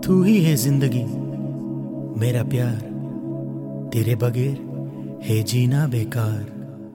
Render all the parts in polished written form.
तू ही है जिंदगी मेरा प्यार, तेरे बगैर है जीना बेकार।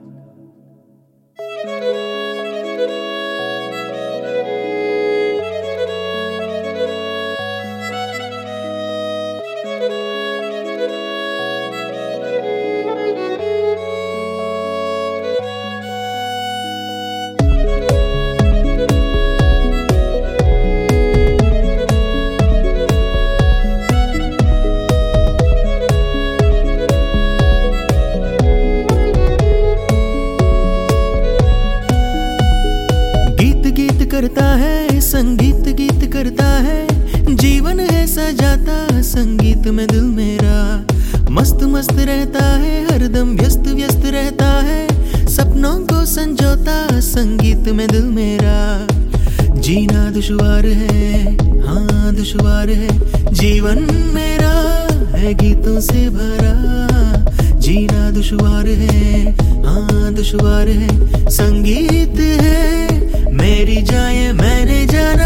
करता है संगीत गीत करता है, जीवन है सजाता संगीत में दिल मेरा। मस्त मस्त रहता है हरदम व्यस्त व्यस्त रहता है, सपनों को संजोता संगीत में दिल मेरा। जीना दुश्वार है हाँ दुश्वार है, जीवन मेरा है गीतों से भरा। जीना दुश्वार है हाँ दुश्वार है, संगीत है मेरी जाए मैंने जाना।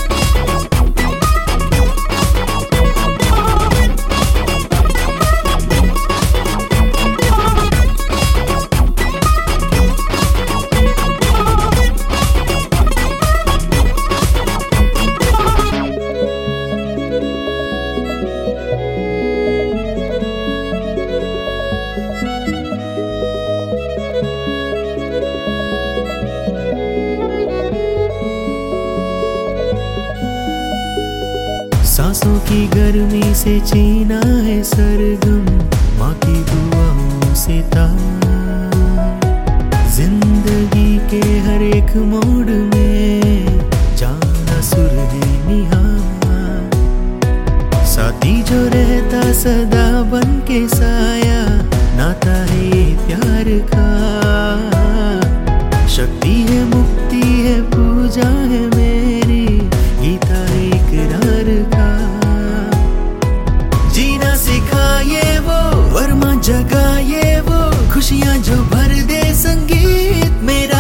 सांसों की गर्मी से छीना है सरगम, माँ की दुआओं से तार। जिंदगी के हर एक मोड़ में जाना सुर है निहार। साथी जो रहता सदा बन के साया, नाता है ये प्यार का। शक्ति है मुक्ति है पूजा है मेरी, गीता है इकरार का। जीना सिखाए वो वर्मा जगाए वो, खुशियां जो भर दे संगीत मेरा।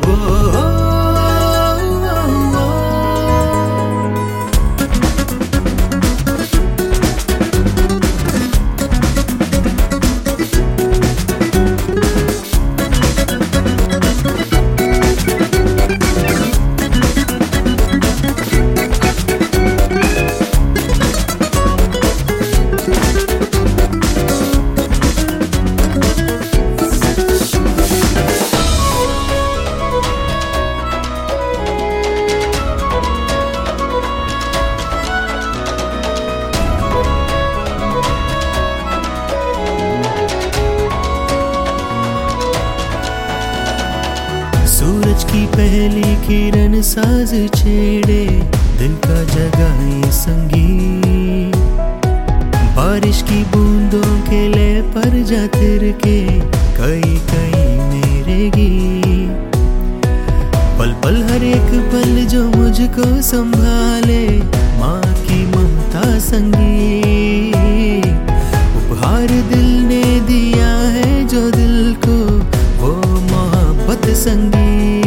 सूरज की पहली किरण साज छेड़े, दिल का जगाए संगीत। बारिश की बूंदों के लय पर जा तिरके कई कई मेरे गीत। पल पल हर एक पल जो मुझको संभाले, माँ की ममता संगीत। उपहार दिल ने दिया है जो दिल को, वो मोहब्बत संगीत।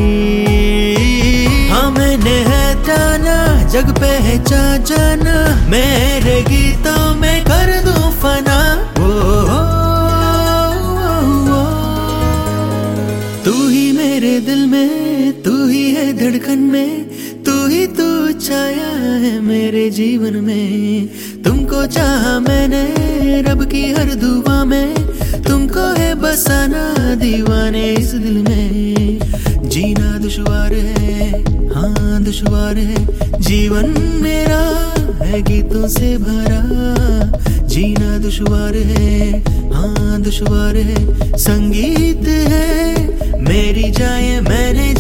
हाँ मैंने है जाना जग पहचा जाना, मेरे गीतों में कर दूं फना। तू ही मेरे दिल में, तू ही है धड़कन में, तू ही तू छाया है मेरे जीवन में। तुमको चाहा मैंने रब की हर दुआ में, तुमको है बसाना दीवाने इस दिल में। जीना दुश्वार है हाँ दुश्वार है, जीवन मेरा है गीतों से भरा। जीना दुश्वार है हाँ दुश्वार है, संगीत है मेरी जाए मैंने